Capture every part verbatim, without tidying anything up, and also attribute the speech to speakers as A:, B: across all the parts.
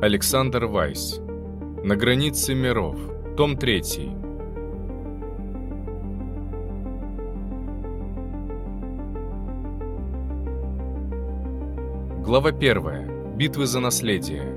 A: Александр Вайс. На границе миров. Том третий. Глава первая. Битвы за наследие.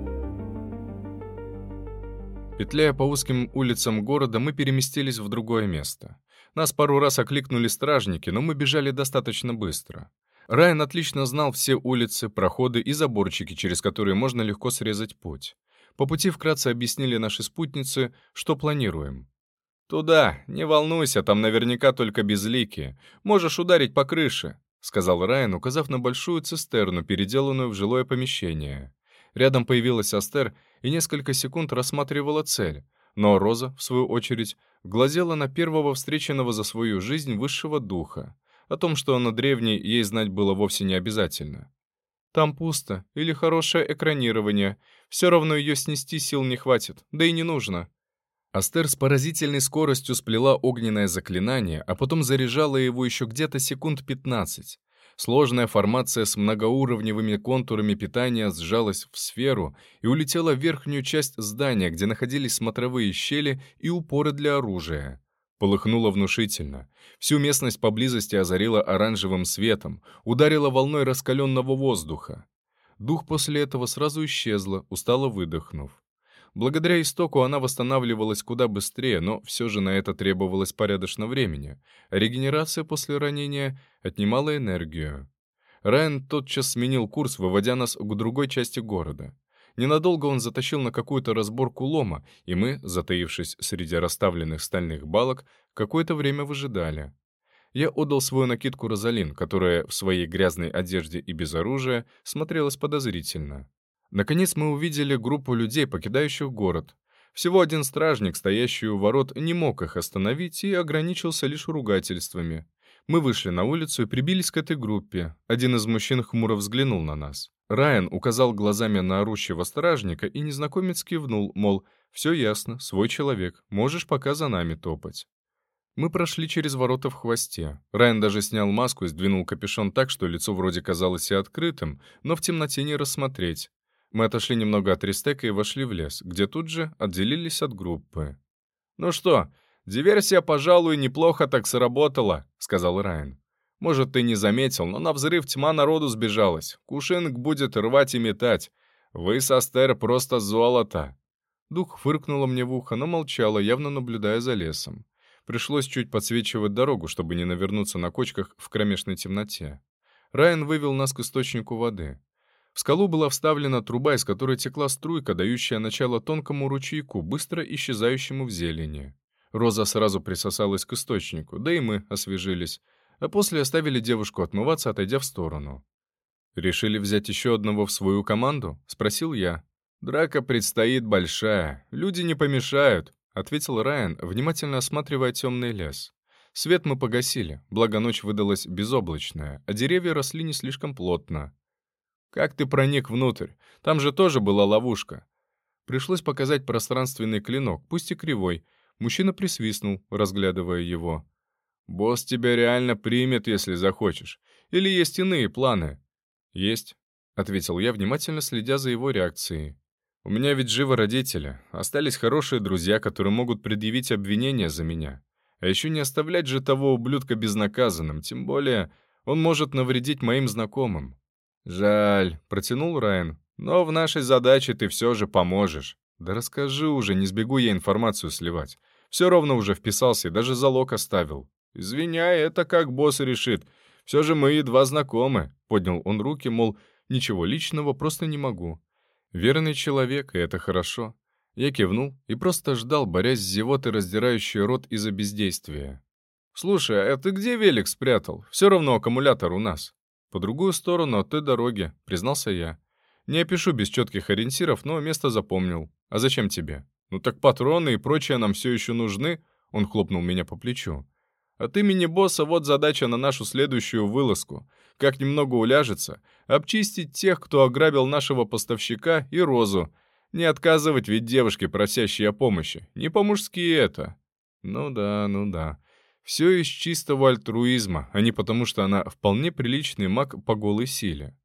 A: Петляя по узким улицам города, мы переместились в другое место. Нас пару раз окликнули стражники, но мы бежали достаточно быстро. Райан отлично знал все улицы, проходы и заборчики, через которые можно легко срезать путь. По пути вкратце объяснили наши спутницы, что планируем. «Туда, не волнуйся, там наверняка только безликие. Можешь ударить по крыше», — сказал Райан, указав на большую цистерну, переделанную в жилое помещение. Рядом появилась Астер и несколько секунд рассматривала цель, но Роза, в свою очередь, глазела на первого встреченного за свою жизнь высшего духа. О том, что она древний, ей знать было вовсе не обязательно. «Там пусто, или хорошее экранирование. Все равно ее снести сил не хватит, да и не нужно». Астер с поразительной скоростью сплела огненное заклинание, а потом заряжала его еще где-то секунд пятнадцать. Сложная формация с многоуровневыми контурами питания сжалась в сферу и улетела в верхнюю часть здания, где находились смотровые щели и упоры для оружия. Полыхнуло внушительно. Всю местность поблизости озарило оранжевым светом, ударило волной раскаленного воздуха. Дух после этого сразу исчезла, устало выдохнув. Благодаря истоку она восстанавливалась куда быстрее, но все же на это требовалось порядочно времени. Регенерация после ранения отнимала энергию. Райан тотчас сменил курс, выводя нас к другой части города. Ненадолго он затащил на какую-то разборку лома, и мы, затаившись среди расставленных стальных балок, какое-то время выжидали. Я отдал свою накидку Розалин, которая в своей грязной одежде и без оружия смотрелась подозрительно. Наконец мы увидели группу людей, покидающих город. Всего один стражник, стоящий у ворот, не мог их остановить и ограничился лишь ругательствами. Мы вышли на улицу и прибились к этой группе. Один из мужчин хмуро взглянул на нас. Райан указал глазами на орущего стражника, и незнакомец кивнул, мол, «Все ясно, свой человек, можешь пока за нами топать». Мы прошли через ворота в хвосте. Райан даже снял маску и сдвинул капюшон так, что лицо вроде казалось и открытым, но в темноте не рассмотреть. Мы отошли немного от Ристека и вошли в лес, где тут же отделились от группы. «Ну что, диверсия, пожалуй, неплохо так сработала», — сказал Райан. «Может, ты не заметил, но на взрыв тьма народу сбежалась. Кушинг будет рвать и метать. Вы с Астер просто золото». Дух фыркнула мне в ухо, но молчала, явно наблюдая за лесом. Пришлось чуть подсвечивать дорогу, чтобы не навернуться на кочках в кромешной темноте. Райан вывел нас к источнику воды. В скалу была вставлена труба, из которой текла струйка, дающая начало тонкому ручейку, быстро исчезающему в зелени. Роза сразу присосалась к источнику, да и мы освежились, а после оставили девушку отмываться, отойдя в сторону. «Решили взять еще одного в свою команду?» — спросил я. «Драка предстоит большая, люди не помешают», — ответил Райан, внимательно осматривая темный лес. Свет мы погасили, благо ночь выдалась безоблачная, а деревья росли не слишком плотно. «Как ты проник внутрь? Там же тоже была ловушка». Пришлось показать пространственный клинок, пусть и кривой. Мужчина присвистнул, разглядывая его. «Босс тебя реально примет, если захочешь. Или есть иные планы?» «Есть», — ответил я, внимательно следя за его реакцией. «У меня ведь живы родители. Остались хорошие друзья, которые могут предъявить обвинения за меня. А еще не оставлять же того ублюдка безнаказанным, тем более он может навредить моим знакомым». «Жаль», — протянул Райан, — «но в нашей задаче ты все же поможешь». «Да расскажи уже, не сбегу я информацию сливать. Все ровно уже вписался и даже залог оставил». «Извиняй, это как босс решит. Все же мы едва знакомы», — поднял он руки, мол, «ничего личного, просто не могу». Верный человек, и это хорошо. Я кивнул и просто ждал, борясь с зевотой, раздирающей рот из-за бездействия. «Слушай, а ты где велик спрятал? Все равно аккумулятор у нас». «По другую сторону от той дороги», — признался я. «Не опишу без четких ориентиров, но место запомнил. А зачем тебе?» «Ну так патроны и прочее нам все еще нужны», — он хлопнул меня по плечу. «От имени босса вот задача на нашу следующую вылазку. Как немного уляжется, обчистить тех, кто ограбил нашего поставщика, и Розу. Не отказывать ведь девушке, просящей о помощи. Не по-мужски это». «Ну да, ну да». Все из чистого альтруизма, а не потому, что она вполне приличный маг по голой силе.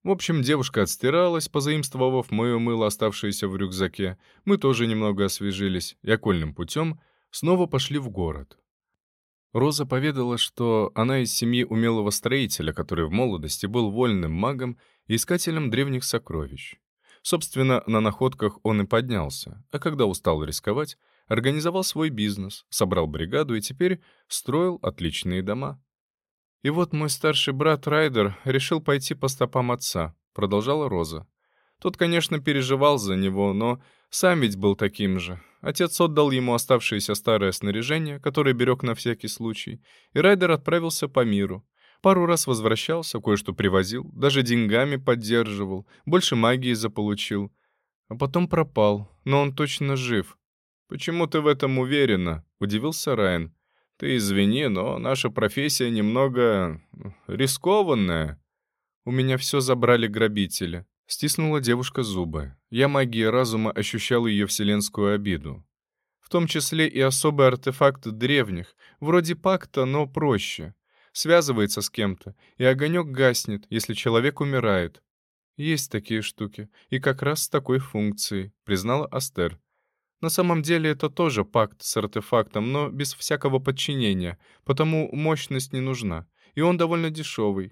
A: В общем, девушка отстиралась, позаимствовав мое мыло, оставшееся в рюкзаке. Мы тоже немного освежились и окольным путем снова пошли в город. Роза поведала, что она из семьи умелого строителя, который в молодости был вольным магом и искателем древних сокровищ. Собственно, на находках он и поднялся, а когда устал рисковать, организовал свой бизнес, собрал бригаду и теперь строил отличные дома. «И вот мой старший брат Райдер решил пойти по стопам отца», — продолжала Роза. Тот, конечно, переживал за него, но сам ведь был таким же. Отец отдал ему оставшееся старое снаряжение, которое берег на всякий случай, и Райдер отправился по миру. Пару раз возвращался, кое-что привозил, даже деньгами поддерживал, больше магии заполучил. А потом пропал, но он точно жив. «Почему ты в этом уверена?» — удивился Райан. «Ты извини, но наша профессия немного рискованная». «У меня все забрали грабители», — стиснула девушка зубы. Я магией разума ощущал ее вселенскую обиду. В том числе и особый артефакт древних, вроде пакта, но проще. Связывается с кем-то, и огонек гаснет, если человек умирает. «Есть такие штуки, и как раз с такой функцией», — признала Астер. «На самом деле это тоже пакт с артефактом, но без всякого подчинения, потому мощность не нужна, и он довольно дешевый».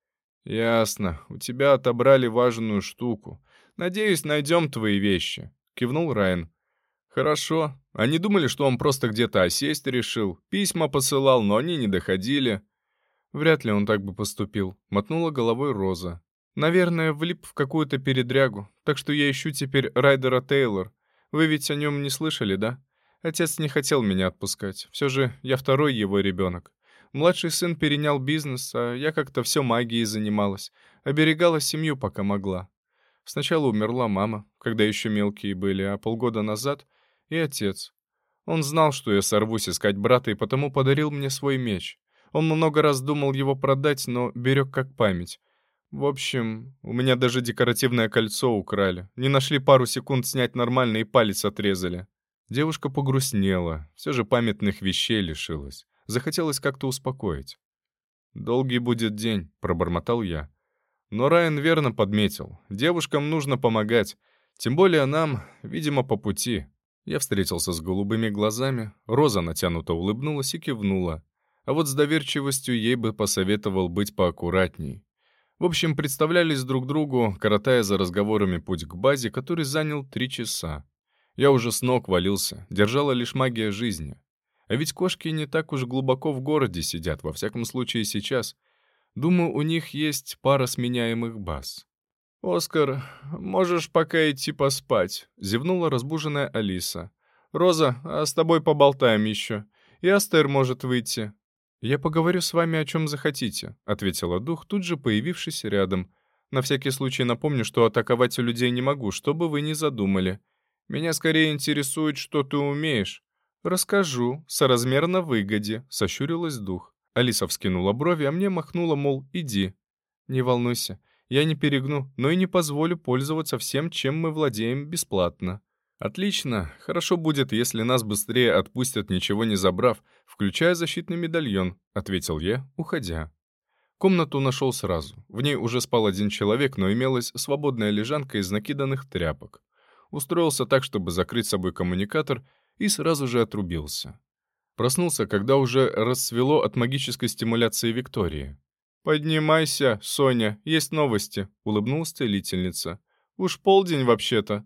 A: «Ясно, у тебя отобрали важную штуку. Надеюсь, найдем твои вещи», — кивнул Райан. «Хорошо. Они думали, что он просто где-то осесть решил, письма посылал, но они не доходили». «Вряд ли он так бы поступил», — мотнула головой Роза. «Наверное, влип в какую-то передрягу, так что я ищу теперь Райдера Тейлор. Вы ведь о нем не слышали, да? Отец не хотел меня отпускать, все же я второй его ребенок. Младший сын перенял бизнес, а я как-то все магией занималась, оберегала семью, пока могла. Сначала умерла мама, когда еще мелкие были, а полгода назад — и отец. Он знал, что я сорвусь искать брата, и потому подарил мне свой меч. Он много раз думал его продать, но берег как память. В общем, у меня даже декоративное кольцо украли. Не нашли пару секунд снять нормально и палец отрезали». Девушка погрустнела, все же памятных вещей лишилась. Захотелось как-то успокоить. «Долгий будет день», — пробормотал я. Но Райан верно подметил. Девушкам нужно помогать. Тем более нам, видимо, по пути. Я встретился с голубыми глазами. Роза натянуто улыбнулась и кивнула. А вот с доверчивостью ей бы посоветовал быть поаккуратней. В общем, представлялись друг другу, коротая за разговорами путь к базе, который занял три часа. Я уже с ног валился, держала лишь магия жизни. А ведь кошки не так уж глубоко в городе сидят, во всяком случае сейчас. Думаю, у них есть пара сменяемых баз. «Оскар, можешь пока идти поспать», — зевнула разбуженная Алиса. «Роза, а с тобой поболтаем еще. И Астер может выйти». «Я поговорю с вами о чем захотите», — ответила дух, тут же появившись рядом. «На всякий случай напомню, что атаковать людей не могу, что бы вы ни задумали. Меня скорее интересует, что ты умеешь». «Расскажу, соразмерно выгоде», — сощурилась дух. Алиса вскинула брови, а мне махнула, мол, иди. «Не волнуйся, я не перегну, но и не позволю пользоваться всем, чем мы владеем, бесплатно». «Отлично. Хорошо будет, если нас быстрее отпустят, ничего не забрав, включая защитный медальон», — ответил я, уходя. Комнату нашел сразу. В ней уже спал один человек, но имелась свободная лежанка из накиданных тряпок. Устроился так, чтобы закрыть собой коммуникатор, и сразу же отрубился. Проснулся, когда уже рассвело от магической стимуляции Виктории. «Поднимайся, Соня, есть новости», — улыбнулась целительница. «Уж полдень вообще-то».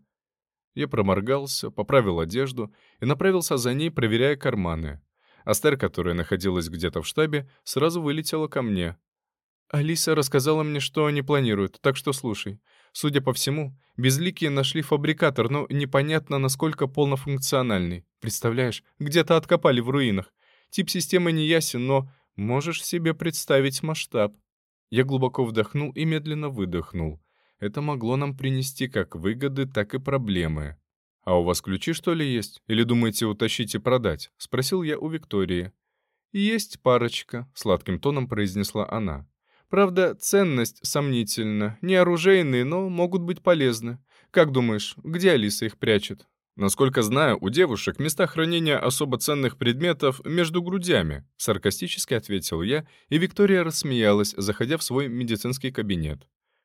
A: Я проморгался, поправил одежду и направился за ней, проверяя карманы. Астер, которая находилась где-то в штабе, сразу вылетела ко мне. «Алиса рассказала мне, что они планируют, так что слушай. Судя по всему, безликие нашли фабрикатор, но непонятно, насколько полнофункциональный. Представляешь, где-то откопали в руинах. Тип системы не ясен, но можешь себе представить масштаб». Я глубоко вдохнул и медленно выдохнул. Это могло нам принести как выгоды, так и проблемы. «А у вас ключи, что ли, есть? Или думаете утащить и продать?» — спросил я у Виктории. «Есть парочка», — сладким тоном произнесла она. «Правда, ценность сомнительна. Не оружейные, но могут быть полезны. Как думаешь, где Алиса их прячет?» «Насколько знаю, у девушек места хранения особо ценных предметов между грудями», — саркастически ответил я, и Виктория рассмеялась, заходя в свой медицинский кабинет.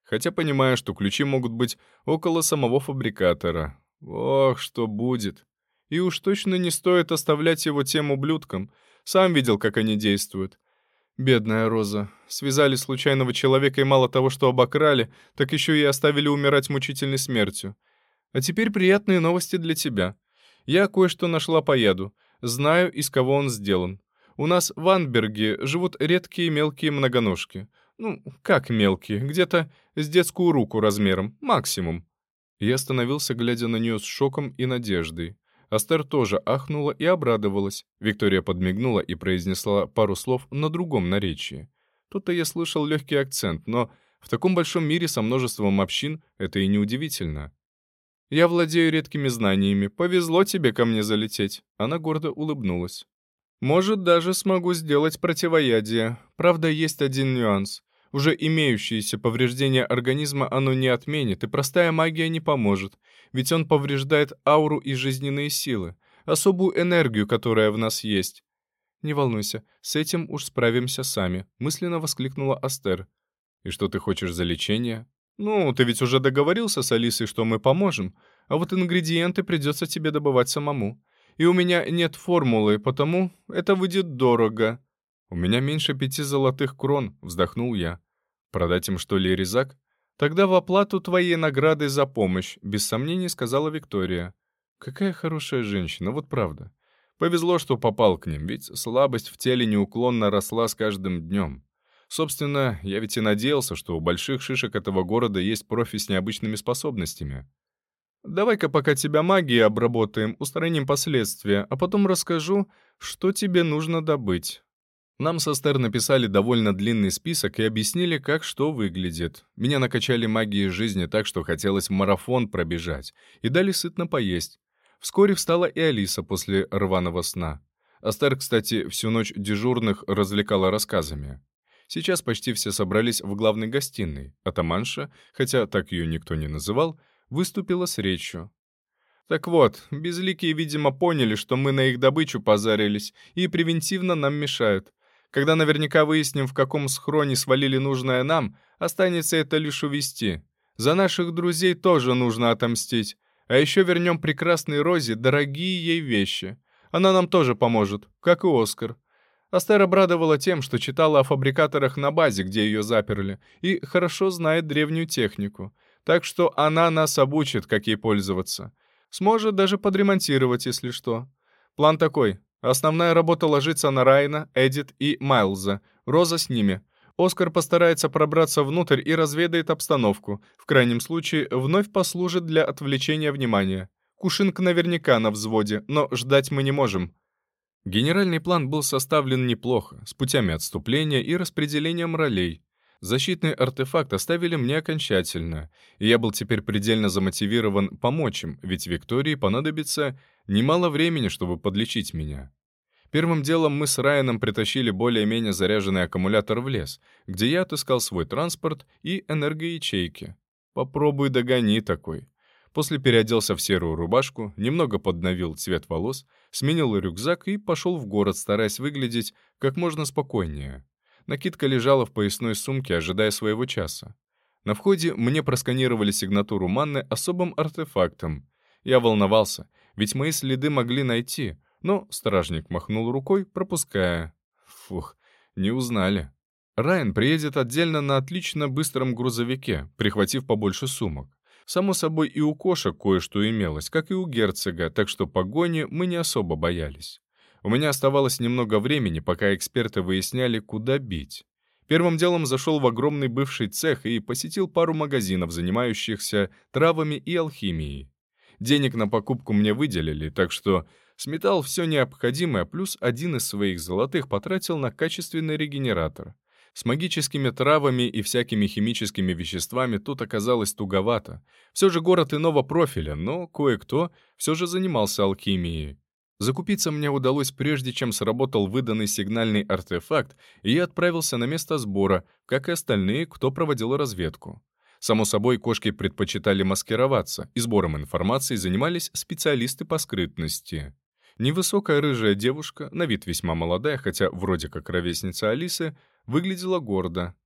A: Хотя понимаю, что ключи могут быть около самого фабрикатора. Ох, что будет. И уж точно не стоит оставлять его тем ублюдкам. Сам видел, как они действуют. Бедная Роза. Связали случайного человека и мало того, что обокрали, так еще и оставили умирать мучительной смертью. А теперь приятные новости для тебя. Я кое-что нашла по яду. Знаю, из кого он сделан. У нас в Анберге живут редкие мелкие многоножки. Ну, как мелкие, где-то с детскую руку размером, максимум. Я остановился, глядя на нее с шоком и надеждой. Астер тоже ахнула и обрадовалась. Виктория подмигнула и произнесла пару слов на другом наречии. Тут-то я слышал легкий акцент, но в таком большом мире со множеством общин это и не удивительно. «Я владею редкими знаниями. Повезло тебе ко мне залететь». Она гордо улыбнулась. «Может, даже смогу сделать противоядие. Правда, есть один нюанс. Уже имеющиеся повреждения организма оно не отменит, и простая магия не поможет, ведь он повреждает ауру и жизненные силы, особую энергию, которая в нас есть. «Не волнуйся, с этим уж справимся сами», — мысленно воскликнула Астер. «И что ты хочешь за лечение?» «Ну, ты ведь уже договорился с Алисой, что мы поможем, а вот ингредиенты придется тебе добывать самому. И у меня нет формулы, потому это выйдет дорого». «У меня меньше пяти золотых крон», — вздохнул я. «Продать им, что ли, резак?» «Тогда в оплату твоей награды за помощь», — без сомнений сказала Виктория. «Какая хорошая женщина, вот правда. Повезло, что попал к ним, ведь слабость в теле неуклонно росла с каждым днем. Собственно, я ведь и надеялся, что у больших шишек этого города есть профи с необычными способностями. Давай-ка пока тебя магией обработаем, устраним последствия, а потом расскажу, что тебе нужно добыть». Нам со Стер написали довольно длинный список и объяснили, как что выглядит. Меня накачали магией жизни так, что хотелось марафон пробежать, и дали сытно поесть. Вскоре встала и Алиса после рваного сна. Астер, кстати, всю ночь дежурных развлекала рассказами. Сейчас почти все собрались в главной гостиной. Атаманша, хотя так ее никто не называл, выступила с речью. Так вот, безликие, видимо, поняли, что мы на их добычу позарились, и превентивно нам мешают. Когда наверняка выясним, в каком схроне свалили нужное нам, останется это лишь увести. За наших друзей тоже нужно отомстить. А еще вернем прекрасной Розе дорогие ей вещи. Она нам тоже поможет, как и Оскар. Астер обрадовала тем, что читала о фабрикаторах на базе, где ее заперли, и хорошо знает древнюю технику. Так что она нас обучит, как ей пользоваться. Сможет даже подремонтировать, если что. План такой. Основная работа ложится на Райана, Эдит и Майлза. Роза с ними. Оскар постарается пробраться внутрь и разведает обстановку. В крайнем случае, вновь послужит для отвлечения внимания. Кушинка наверняка на взводе, но ждать мы не можем. Генеральный план был составлен неплохо, с путями отступления и распределением ролей. Защитный артефакт оставили мне окончательно, и я был теперь предельно замотивирован помочь им, ведь Виктории понадобится немало времени, чтобы подлечить меня. Первым делом мы с Райаном притащили более-менее заряженный аккумулятор в лес, где я отыскал свой транспорт и энергоячейки. Попробуй догони такой. После переоделся в серую рубашку, немного подновил цвет волос, сменил рюкзак и пошел в город, стараясь выглядеть как можно спокойнее. Накидка лежала в поясной сумке, ожидая своего часа. На входе мне просканировали сигнатуру манны особым артефактом. Я волновался, ведь мои следы могли найти, но стражник махнул рукой, пропуская. Фух, не узнали. Райан приедет отдельно на отлично быстром грузовике, прихватив побольше сумок. Само собой, и у кошек кое-что имелось, как и у герцога, так что погони мы не особо боялись. У меня оставалось немного времени, пока эксперты выясняли, куда бить. Первым делом зашел в огромный бывший цех и посетил пару магазинов, занимающихся травами и алхимией. Денег на покупку мне выделили, так что сметал все необходимое, плюс один из своих золотых потратил на качественный регенератор. С магическими травами и всякими химическими веществами тут оказалось туговато. Все же город иного профиля, но кое-кто все же занимался алхимией. Закупиться мне удалось прежде, чем сработал выданный сигнальный артефакт, и я отправился на место сбора, как и остальные, кто проводил разведку. Само собой, кошки предпочитали маскироваться, и сбором информации занимались специалисты по скрытности. Невысокая рыжая девушка, на вид весьма молодая, хотя вроде как ровесница Алисы, выглядела гордо.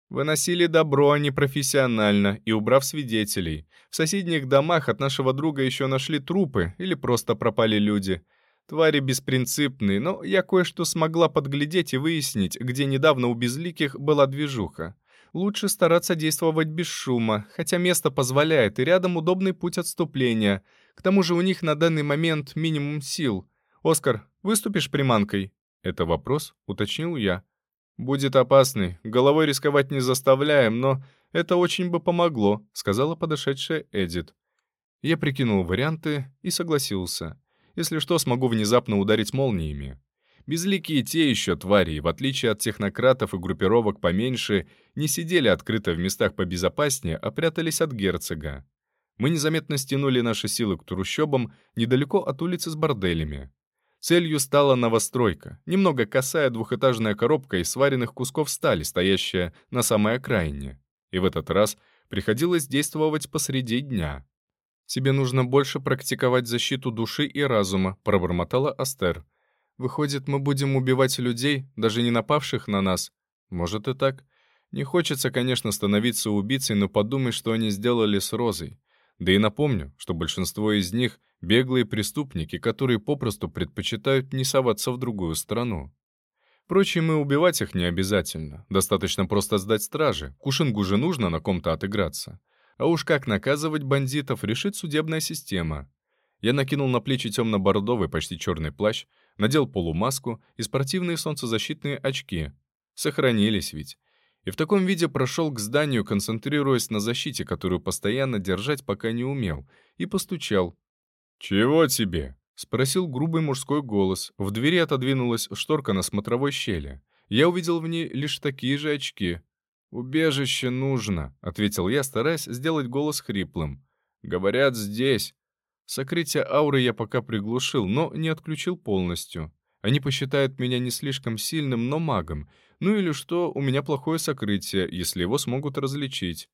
A: Выносили добро они профессионально и убрав свидетелей. В соседних домах от нашего друга еще нашли трупы или просто пропали люди. Твари беспринципные, но я кое-что смогла подглядеть и выяснить, где недавно у безликих была движуха. Лучше стараться действовать без шума, хотя место позволяет, и рядом удобный путь отступления. К тому же у них на данный момент минимум сил. «Оскар, выступишь приманкой?» Это вопрос, уточнил я. «Будет опасный, головой рисковать не заставляем, но это очень бы помогло», сказала подошедшая Эдит. Я прикинул варианты и согласился. Если что, смогу внезапно ударить молниями. Безликие те еще твари, в отличие от технократов и группировок поменьше, не сидели открыто в местах побезопаснее, а прятались от герцога. Мы незаметно стянули наши силы к трущобам недалеко от улицы с борделями. Целью стала новостройка, немного косая двухэтажная коробка из сваренных кусков стали, стоящая на самой окраине. И в этот раз приходилось действовать посреди дня. «Тебе нужно больше практиковать защиту души и разума», — пробормотала Астер. «Выходит, мы будем убивать людей, даже не напавших на нас? Может и так. Не хочется, конечно, становиться убийцей, но подумай, что они сделали с Розой. Да и напомню, что большинство из них — беглые преступники, которые попросту предпочитают не соваться в другую страну. Впрочем, и убивать их не обязательно. Достаточно просто сдать стражи. Кушингу же нужно на ком-то отыграться. А уж как наказывать бандитов, решит судебная система». Я накинул на плечи темно-бордовый, почти черный плащ, надел полумаску и спортивные солнцезащитные очки. Сохранились ведь. И в таком виде прошел к зданию, концентрируясь на защите, которую постоянно держать пока не умел, и постучал. «Чего тебе?» — спросил грубый мужской голос. В двери отодвинулась шторка на смотровой щели. Я увидел в ней лишь такие же очки. «Убежище нужно», — ответил я, стараясь сделать голос хриплым. «Говорят, здесь». Сокрытие ауры я пока приглушил, но не отключил полностью. Они посчитают меня не слишком сильным, но магом. Ну или что, у меня плохое сокрытие, если его смогут различить.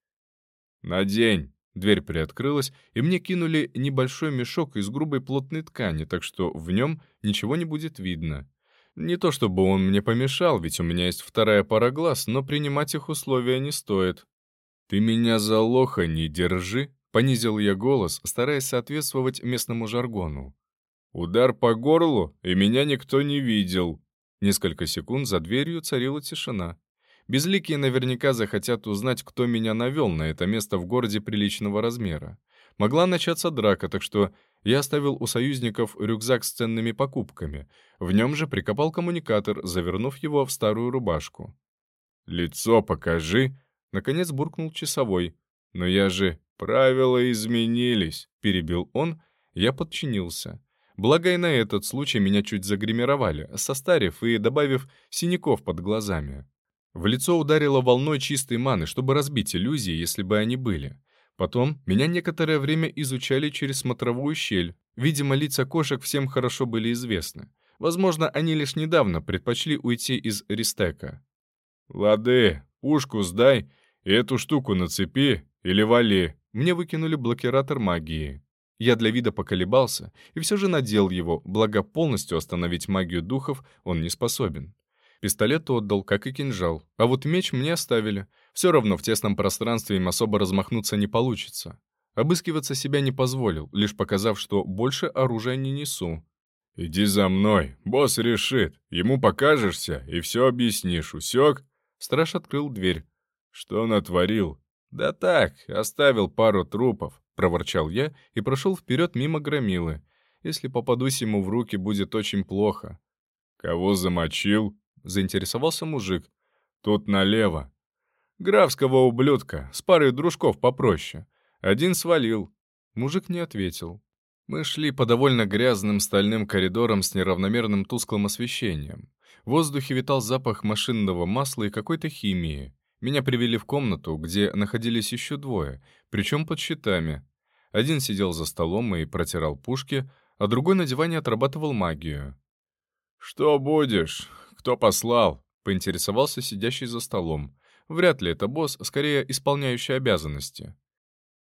A: «Надень!» Дверь приоткрылась, и мне кинули небольшой мешок из грубой плотной ткани, так что в нем ничего не будет видно. Не то чтобы он мне помешал, ведь у меня есть вторая пара глаз, но принимать их условия не стоит. «Ты меня за лоха не держи!» — понизил я голос, стараясь соответствовать местному жаргону. «Удар по горлу, и меня никто не видел». Несколько секунд за дверью царила тишина. Безликие наверняка захотят узнать, кто меня навел на это место в городе приличного размера. Могла начаться драка, так что я оставил у союзников рюкзак с ценными покупками. В нем же прикопал коммуникатор, завернув его в старую рубашку. «Лицо покажи!» — наконец буркнул часовой. «Но я же... правила изменились!» — перебил он. Я подчинился. Благо и на этот случай меня чуть загримировали, состарив и добавив синяков под глазами. В лицо ударило волной чистой маны, чтобы разбить иллюзии, если бы они были. Потом меня некоторое время изучали через смотровую щель. Видимо, лица кошек всем хорошо были известны. Возможно, они лишь недавно предпочли уйти из Ристека. «Лады, пушку сдай и эту штуку нацепи или вали». Мне выкинули блокиратор магии. Я для вида поколебался и все же надел его, благо полностью остановить магию духов он не способен. Пистолет отдал, как и кинжал, а вот меч мне оставили. Все равно в тесном пространстве им особо размахнуться не получится. Обыскиваться себя не позволил, лишь показав, что больше оружия не несу. «Иди за мной, босс решит. Ему покажешься и все объяснишь, усек?» Страж открыл дверь. «Что натворил?» «Да так, оставил пару трупов», — проворчал я и прошел вперед мимо громилы. «Если попадусь ему в руки, будет очень плохо». «Кого замочил?» — заинтересовался мужик. «Тут налево. Графского ублюдка, с парой дружков попроще. Один свалил». Мужик не ответил. Мы шли по довольно грязным стальным коридорам с неравномерным тусклым освещением. В воздухе витал запах машинного масла и какой-то химии. Меня привели в комнату, где находились еще двое, причем под щитами. Один сидел за столом и протирал пушки, а другой на диване отрабатывал магию. «Что будешь? Кто послал?» — поинтересовался сидящий за столом. Вряд ли это босс, скорее исполняющий обязанности.